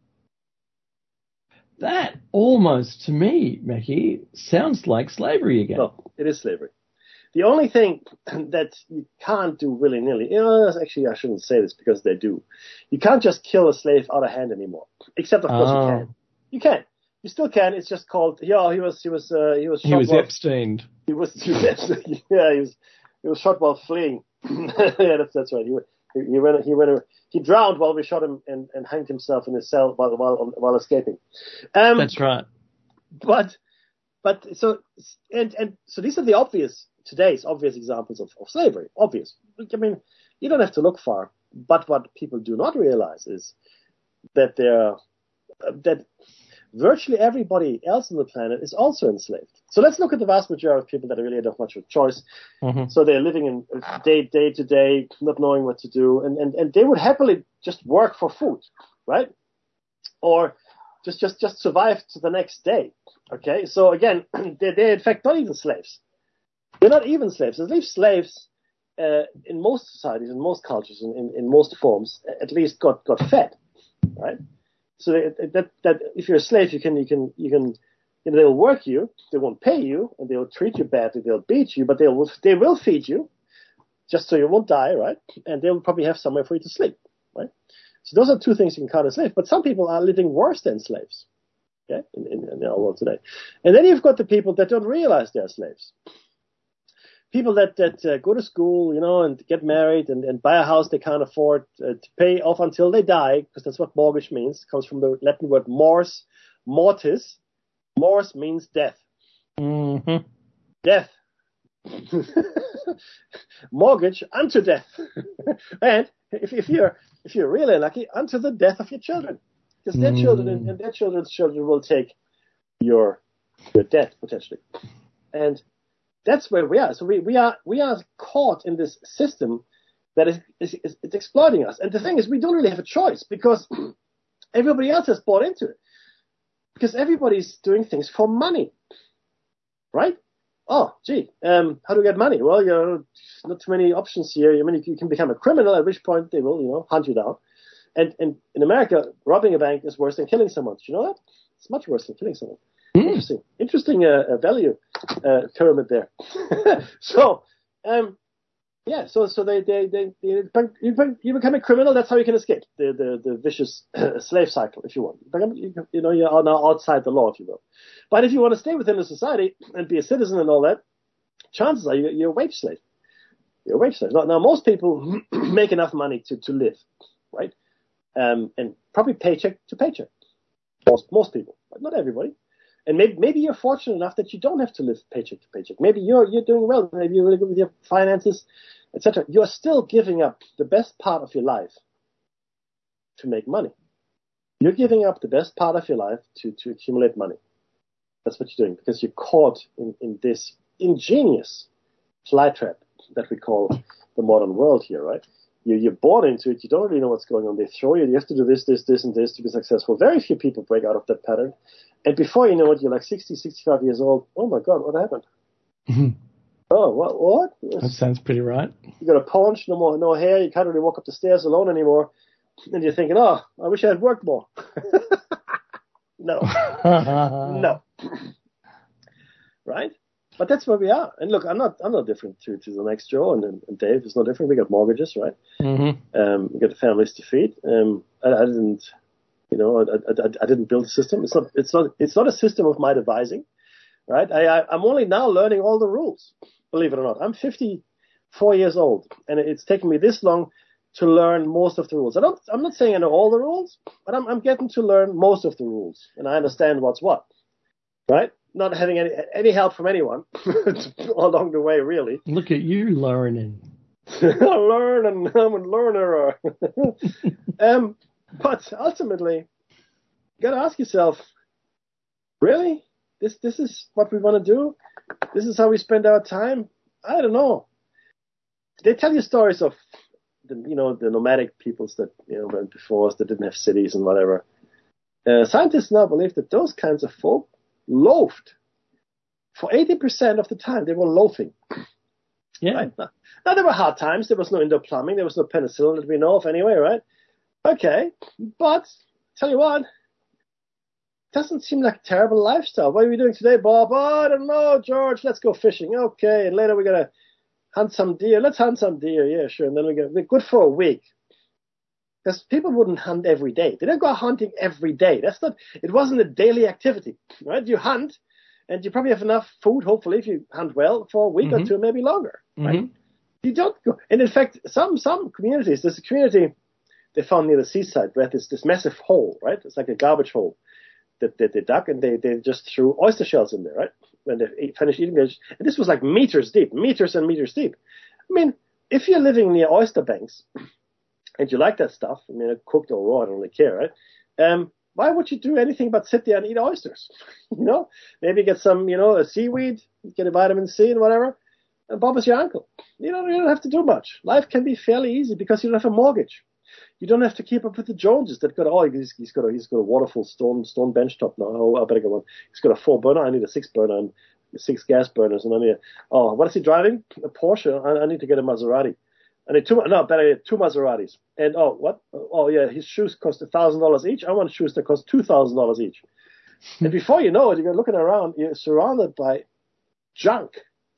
Speaker 6: That almost, to me, Mackie, sounds like slavery again.
Speaker 5: No, it is slavery. The only thing that you can't do willy-nilly, actually I shouldn't say this because they do. You can't just kill a slave out of hand anymore. Except, of course, you can. You can. You still can. It's just called. Yeah, he was
Speaker 6: Epsteined.
Speaker 5: He was Epstein. Yeah, he was shot while fleeing. Yeah, that's right. He drowned while we shot him and hanged himself in his cell while escaping.
Speaker 6: That's right.
Speaker 5: But so these are today's obvious examples of slavery. Obvious. I mean, you don't have to look far. But what people do not realize is that that virtually everybody else on the planet is also enslaved. So let's look at the vast majority of people that really don't have much of a choice. So they're living in day to day, not knowing what to do, and they would happily just work for food, right? Or just survive to the next day. Okay, so again, they're in fact not even slaves. They're not even slaves. At least slaves in most societies, in most cultures, in most forms, at least got fed, right? So that if you're a slave, you can they'll work you, they won't pay you, and they'll treat you badly, they'll beat you, but they will feed you, just so you won't die, right? And they'll probably have somewhere for you to sleep, right? So those are two things you can count as slaves. But some people are living worse than slaves, okay, in our world today. And then you've got the people that don't realize they're slaves. People that go to school, and get married and buy a house they can't afford to pay off until they die, because that's what mortgage means. It comes from the Latin word mors, mortis. Mors means death. Death. mortgage unto death, and if you're really lucky, unto the death of your children, because their children and their children's children will take your debt potentially, and that's where we are. So we are caught in this system that is exploiting us. And the thing is, we don't really have a choice because everybody else has bought into it. Because everybody's doing things for money, right? Oh, gee, how do we get money? Well, not too many options here. I mean, you can become a criminal, at which point they will, hunt you down. And in America, robbing a bank is worse than killing someone. Do you know that? It's much worse than killing someone. Interesting value pyramid there. So, so you become a criminal. That's how you can escape the vicious slave cycle, if you want. You are now outside the law, if you will. But if you want to stay within the society and be a citizen and all that, chances are you're a wage slave. You're a wage slave. Now most people make enough money to live, right? And probably paycheck to paycheck. Most people, but not everybody. And maybe you're fortunate enough that you don't have to live paycheck to paycheck. Maybe you're doing well. Maybe you're really good with your finances, etc. You're still giving up the best part of your life to make money. You're giving up the best part of your life to accumulate money. That's what you're doing because you're caught in this ingenious fly trap that we call the modern world here, right? You're born into it. You don't really know what's going on. They throw you. You have to do this, and this to be successful. Very few people break out of that pattern. And before you know it, you're like 60, 65 years old. Oh, my God, what happened? Oh, what?
Speaker 6: That sounds pretty right.
Speaker 5: You got a paunch, no hair. You can't really walk up the stairs alone anymore. And you're thinking, oh, I wish I had worked more. No. No. Right? But that's where we are. And look, I'm not different to the next Joe and Dave. It's no different. We got mortgages, right? Mm-hmm. We got families to feed. I didn't, I didn't build a system. It's not a system of my devising, right? I'm only now learning all the rules. Believe it or not, I'm 54 years old, and it's taken me this long to learn most of the rules. I'm not saying I know all the rules, but I'm getting to learn most of the rules, and I understand what's what, right? Not having any help from anyone along the way, really.
Speaker 6: Look at you learning.
Speaker 5: I'm a learner. But ultimately, you got to ask yourself, really? This is what we want to do? This is how we spend our time? I don't know. They tell you stories of the nomadic peoples that went before us that didn't have cities and whatever. Scientists now believe that those kinds of folk loafed. For 80% of the time, they were loafing.
Speaker 6: Yeah.
Speaker 5: Right? Now, there were hard times. There was no indoor plumbing. There was no penicillin that we know of anyway, right? Okay. But, tell you what, it doesn't seem like a terrible lifestyle. What are we doing today, Bob? Oh, I don't know, George. Let's go fishing. Okay. And later we're going to hunt some deer. Let's hunt some deer. Yeah, sure. And then we're good for a week. Because people wouldn't hunt every day. They don't go hunting every day. It wasn't a daily activity, right? You hunt, and you probably have enough food, hopefully, if you hunt well, for a week or two, maybe longer, right? You don't go. And in fact, some communities, there's a community they found near the seaside, right? This massive hole, right? It's like a garbage hole that they dug, and they just threw oyster shells in there, right? When they finished eating it. And this was like meters and meters deep. I mean, if you're living near oyster banks, and you like that stuff, I mean, cooked or raw, I don't really care, right? Why would you do anything but sit there and eat oysters? Maybe get some, a seaweed, get a vitamin C and whatever, and Bob is your uncle. You don't have to do much. Life can be fairly easy because you don't have a mortgage. You don't have to keep up with the Joneses that he's got a waterfall stone bench top now. Oh, I better get one. He's got a 4-burner. I need a 6-burner and 6 gas burners. And I need what is he driving? A Porsche. I need to get a Maserati. I need 2 Maseratis. And his shoes cost $1,000 each. I want shoes that cost $2,000 each. And before you know it, you're looking around, you're surrounded by junk.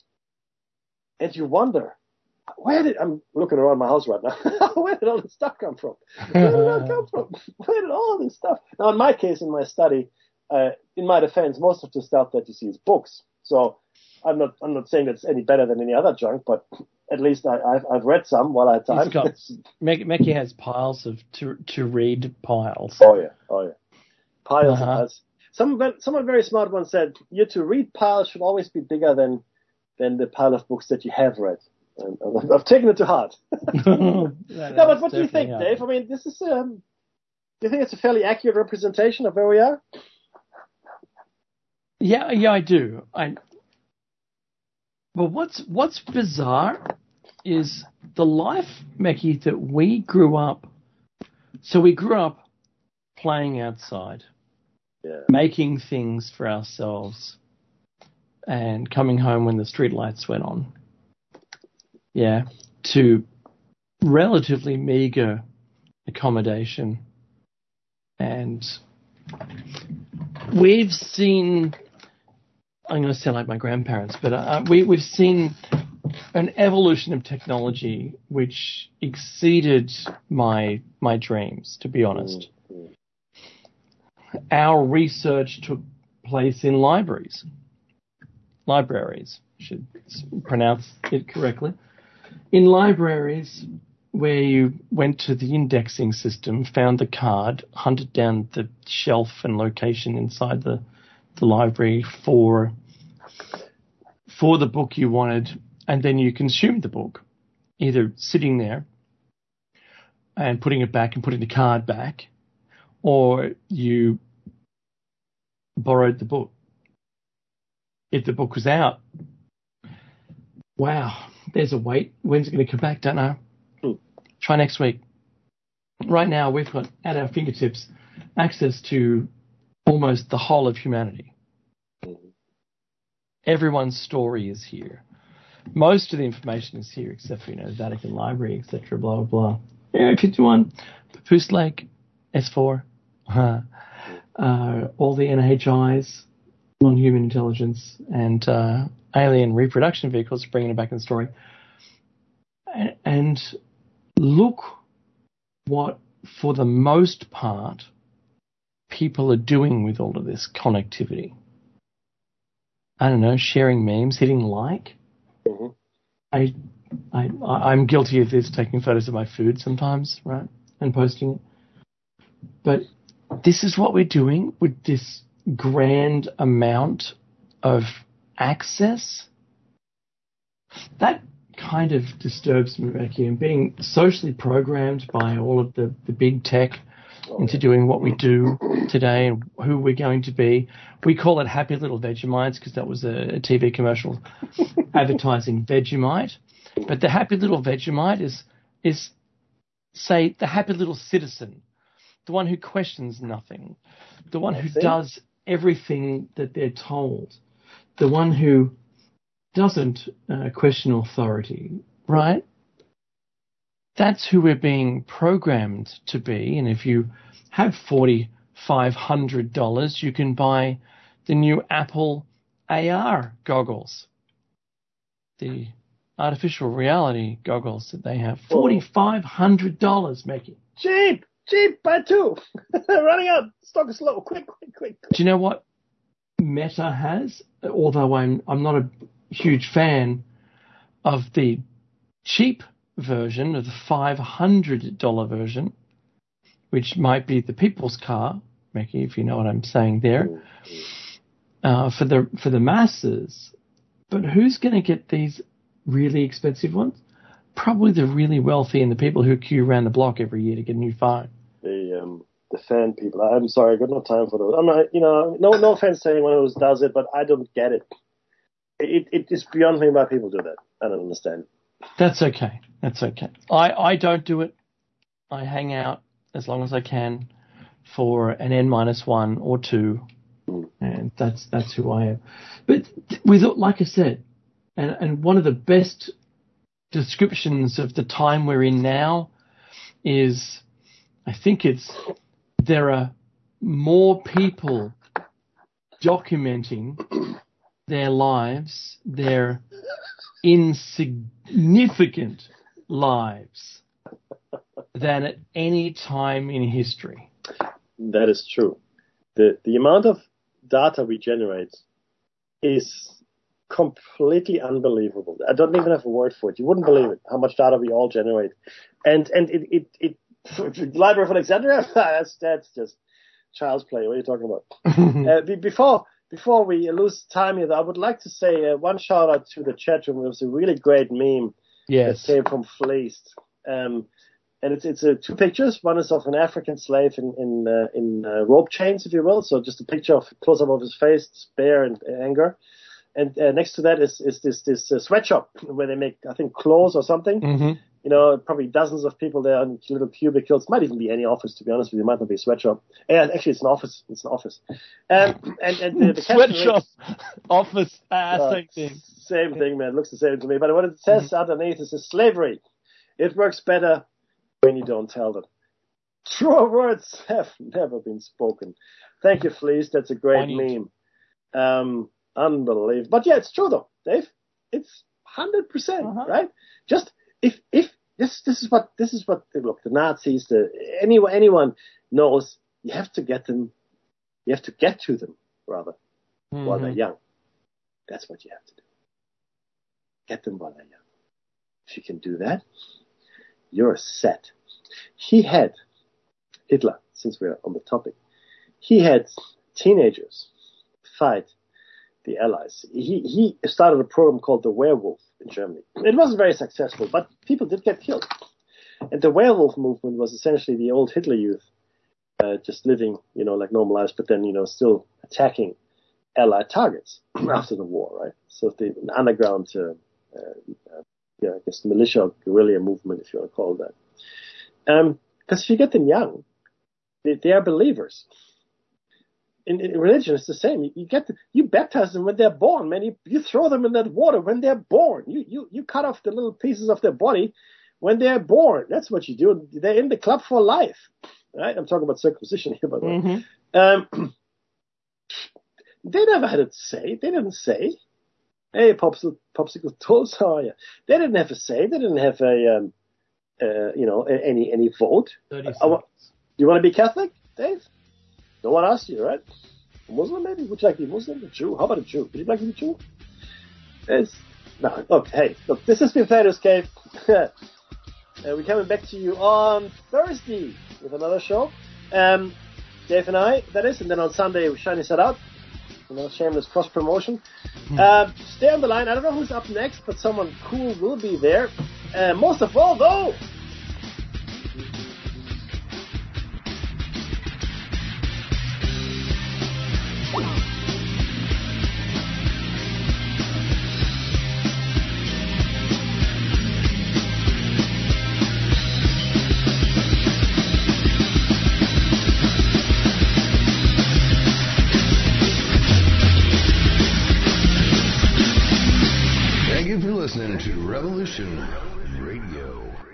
Speaker 5: And you wonder, I'm looking around my house right now. Where did all this stuff come from? Where did that come from? Where did all this stuff? Now, in my case, in my study, in my defense, most of the stuff that you see is books. So I'm not saying that's any better than any other junk, but at least I've read some while I had time.
Speaker 6: Mackie has piles of to read piles.
Speaker 5: Oh yeah. Piles and piles. Someone very smart once said, your to read pile should always be bigger than than the pile of books that you have read. And I've taken it to heart. No, but what do you think, Dave? I mean, this is. Do you think it's a fairly accurate representation of where we are?
Speaker 6: Yeah, I do. But what's bizarre is the life, Mekki, that we grew up. So we grew up playing outside, making things for ourselves, and coming home when the street lights went on. Yeah, to relatively meager accommodation. And we've seen, I'm going to sound like my grandparents, but we've seen an evolution of technology which exceeded my dreams, to be honest. Our research took place in libraries, should pronounce it correctly. In libraries where you went to the indexing system, found the card, hunted down the shelf and location inside the library for the book you wanted, and then you consumed the book, either sitting there and putting it back and putting the card back, or you borrowed the book. If the book was out, wow, there's a wait. When's it going to come back? Don't know. Try next week. Right now, we've got at our fingertips access to almost the whole of humanity. Everyone's story is here. Most of the information is here, except for, Vatican Library, etc., blah, blah, blah. Area 51, Papoose Lake, S4, all the NHIs, non-human intelligence, and alien reproduction vehicles, bringing it back in the story. And look what, for the most part, people are doing with all of this connectivity. I don't know, sharing memes, hitting like. Mm-hmm. I'm guilty of this, taking photos of my food sometimes, right, and posting it. But this is what we're doing with this grand amount of access. That kind of disturbs me, Becky, and being socially programmed by all of the big tech into doing what we do today and who we're going to be. We call it Happy Little Vegemites because that was a TV commercial advertising Vegemite. But the Happy Little Vegemite is, say, the happy little citizen, the one who questions nothing, the one who does everything that they're told, the one who doesn't question authority, right? That's who we're being programmed to be. And if you have $4,500, you can buy the new Apple AR goggles, the artificial reality goggles that they have. $4,500, Mekki.
Speaker 5: Cheap, buy two. Running out, stock is low. Quick.
Speaker 6: Do you know what Meta has? Although I'm not a huge fan of the cheap version, of the $500 version, which might be the people's car, Mekki, if you know what I'm saying there, for the masses. But who's going to get these really expensive ones? Probably the really wealthy and the people who queue around the block every year to get a new phone.
Speaker 5: The fan people. I'm sorry, I got no time for those. I'm not, no offense to anyone who does it, but I don't get it. It is beyond me why people do that. I don't understand.
Speaker 6: That's okay. I don't do it. I hang out as long as I can for an N-1 or 2, and that's who I am. But like I said, and one of the best descriptions of the time we're in now is, I think there are more people documenting their lives, their insignificant lives, than at any time in history.
Speaker 5: That is true. The amount of data we generate is completely unbelievable. I don't even have a word for it. You wouldn't believe it, how much data we all generate. And it the Library of Alexandria, that's just child's play. What are you talking about? Before before we lose time here, I would like to say one shout out to the chat room. It was a really great meme that came from Fleeced. And it's two pictures. One is of an African slave in rope chains, if you will. So just a picture of close up of his face, despair and anger. And next to that is this sweatshop where they make, I think, clothes or something. Mm-hmm. You know, probably dozens of people there in little cubicles. Might even be any office, to be honest with you. It might not be a sweatshop. Yeah, actually, it's an office. It's an office. And the
Speaker 6: sweatshop, office, same thing.
Speaker 5: Same thing, man. It looks the same to me. But what it says underneath is slavery. It works better when you don't tell them. Truer words have never been spoken. Thank you, Fleece. That's a great meme. Unbelievable. But yeah, it's true though, Dave. It's 100%, right? Just if this is what look, the Nazis, anyone knows you have to get to them rather while they're young. That's what you have to do. Get them while they're young. If you can do that, you're set. Hitler, since we're on the topic, he had teenagers fight the Allies. He started a program called the Werewolf in Germany. It wasn't very successful, but people did get killed. And the Werewolf movement was essentially the old Hitler Youth, just living, like normal lives, but then, still attacking Allied targets after the war, right? So an underground, I guess militia or guerrilla movement, if you want to call it that. Because if you get them young, they are believers. In religion, it's the same. You baptize them when they're born, man. You throw them in that water when they're born. You cut off the little pieces of their body when they're born. That's what you do. They're in the club for life, right? I'm talking about circumcision here, by the way. They never had a say. They didn't say, "Hey, popsicle toast, how are you?" They didn't have a say. They didn't have any vote. You want to be Catholic, Dave? No one asked you, right? A Muslim, maybe? Would you like to be Muslim? A Jew? How about a Jew? Would you like to be a Jew? No. Look, this has been Plato's Cave. We're coming back to you on Thursday with another show. Dave and I, that is, and then on Sunday, Shiny Set Out. Shameless cross-promotion. Stay on the line. I don't know who's up next, but someone cool will be there. Most of all, though,
Speaker 4: listening to Revolution Radio.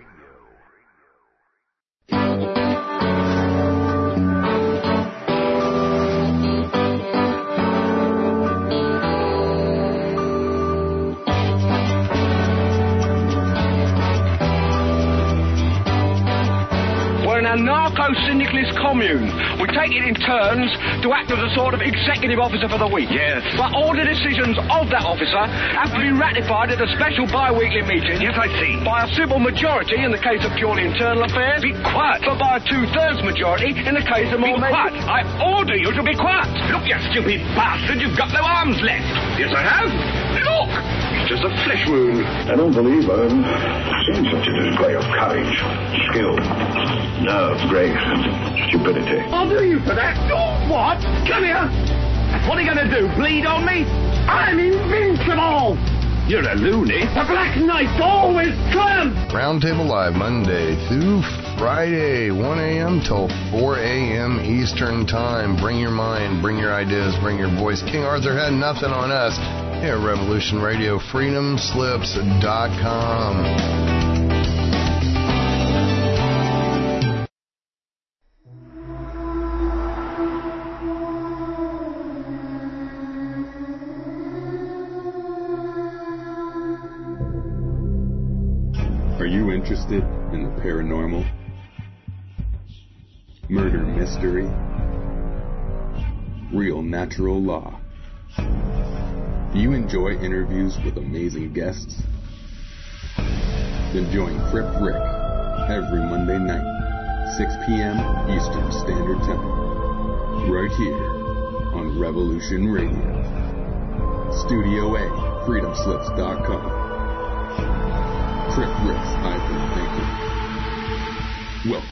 Speaker 7: We're an anarcho-syndicalist commune. We take it in turns to act as a sort of executive officer for the week. Yes. But all the decisions of that officer have to be ratified at a special bi-weekly meeting. Yes, I see. By a simple majority in the case of purely internal affairs. Be quiet. But by a 2/3 majority in the case of more... Be quiet. I order you to be quiet. Look, you stupid bastard, you've got no arms left. Yes, I have. Look! It's just a flesh wound.
Speaker 8: I don't believe I've seen such a display of courage, skill, nerve, grace, and stupidity.
Speaker 7: I'll do you for that. Oh, what? Come here. What are you going to do, bleed on me? I'm invincible. You're a loony. The Black Knight always triumphs.
Speaker 4: Roundtable Live, Monday through Friday, 1 a.m. till 4 a.m. Eastern Time. Bring your mind, bring your ideas, bring your voice. King Arthur had nothing on us. Here at Revolution Radio, freedomslips.com.
Speaker 9: Are you interested in the paranormal, murder mystery, real natural law? Do you enjoy interviews with amazing guests? Then join Crip Rick every Monday night, 6 p.m. Eastern Standard Time, right here on on Revolution Radio. Studio A, freedomslips.com. Trip Rips, I think. Welcome.